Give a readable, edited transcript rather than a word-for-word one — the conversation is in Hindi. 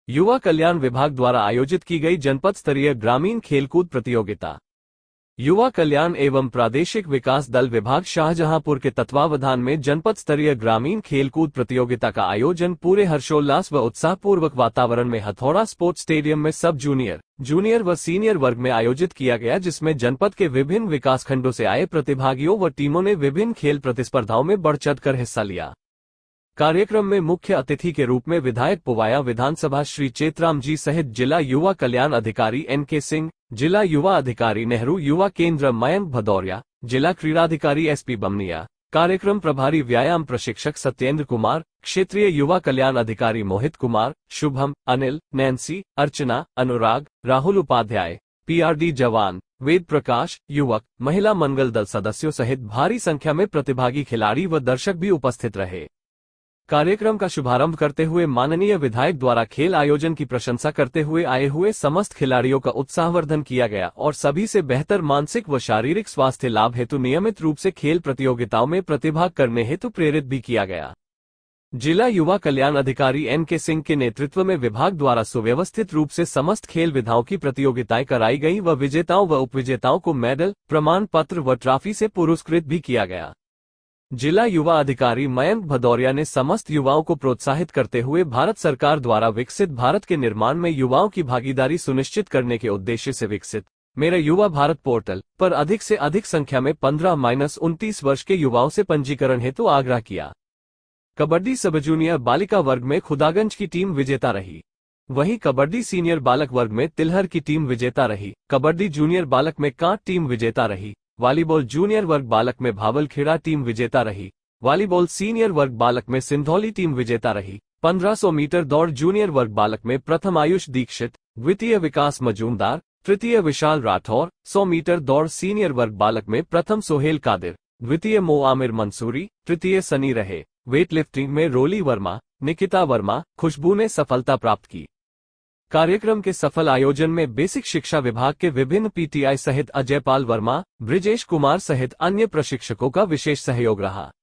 युवा कल्याण विभाग द्वारा आयोजित की गई जनपद स्तरीय ग्रामीण खेलकूद प्रतियोगिता। युवा कल्याण एवं प्रादेशिक विकास दल विभाग शाहजहांपुर के तत्वावधान में जनपद स्तरीय ग्रामीण खेलकूद प्रतियोगिता का आयोजन पूरे हर्षोल्लास व उत्साहपूर्वक वातावरण में हथौड़ा स्पोर्ट्स स्टेडियम में सब जूनियर व सीनियर वर्ग में आयोजित किया गया, जिसमें जनपद के विभिन्न विकासखंडों से आए प्रतिभागियों व टीमों ने विभिन्न खेल प्रतिस्पर्धाओं में बढ़ चढ़कर हिस्सा लिया। कार्यक्रम में मुख्य अतिथि के रूप में विधायक पुवाया विधानसभा श्री चेतराम जी सहित जिला युवा कल्याण अधिकारी NK सिंह, जिला युवा अधिकारी नेहरू युवा केंद्र मयंक भदौरिया, जिला क्रीड़ाधिकारी SP बमनिया, कार्यक्रम प्रभारी व्यायाम प्रशिक्षक सत्येंद्र कुमार, क्षेत्रीय युवा कल्याण अधिकारी मोहित कुमार, शुभम, अनिल, नैन्सी, अर्चना, अनुराग, राहुल उपाध्याय, PRD जवान, वेद प्रकाश, युवक, महिला मंगल दल सदस्यों सहित भारी संख्या में प्रतिभागी खिलाड़ी व दर्शक भी उपस्थित रहे। कार्यक्रम का शुभारंभ करते हुए माननीय विधायक द्वारा खेल आयोजन की प्रशंसा करते हुए आए हुए समस्त खिलाड़ियों का उत्साहवर्धन किया गया और सभी से बेहतर मानसिक व शारीरिक स्वास्थ्य लाभ हेतु नियमित रूप से खेल प्रतियोगिताओं में प्रतिभाग करने हेतु प्रेरित भी किया गया। जिला युवा कल्याण अधिकारी NK सिंह के नेतृत्व में विभाग द्वारा सुव्यवस्थित रूप से समस्त खेल विधाओं की प्रतियोगिताएं कराई गई व विजेताओं व उपविजेताओं को मेडल, प्रमाण पत्र व ट्रॉफी से पुरस्कृत भी किया गया। जिला युवा अधिकारी मयंक भदौरिया ने समस्त युवाओं को प्रोत्साहित करते हुए भारत सरकार द्वारा विकसित भारत के निर्माण में युवाओं की भागीदारी सुनिश्चित करने के उद्देश्य से विकसित मेरा युवा भारत पोर्टल पर अधिक से अधिक संख्या में 15-29 वर्ष के युवाओं से पंजीकरण हेतु आग्रह किया। कबड्डी सब जूनियर बालिका वर्ग में खुदागंज की टीम विजेता रही। वहीं कबड्डी सीनियर बालक वर्ग में तिलहर की टीम विजेता रही। कबड्डी जूनियर बालक में कांट टीम विजेता रही। वॉलीबॉल जूनियर वर्ग बालक में भावलखेड़ा टीम विजेता रही। वॉलीबॉल सीनियर वर्ग बालक में सिंधौली टीम विजेता रही। 1500 मीटर दौड़ जूनियर वर्ग बालक में प्रथम आयुष दीक्षित, द्वितीय विकास मजूमदार, तृतीय विशाल राठौर। 100 मीटर दौड़ सीनियर वर्ग बालक में प्रथम सोहेल कादिर, द्वितीय मोआमिर मंसूरी, तृतीय सनी रहे। वेट लिफ्टिंग में रोली वर्मा, निकिता वर्मा, खुशबू ने सफलता प्राप्त की। कार्यक्रम के सफल आयोजन में बेसिक शिक्षा विभाग के विभिन्न PTI सहित अजयपाल वर्मा, ब्रिजेश कुमार सहित अन्य प्रशिक्षकों का विशेष सहयोग रहा।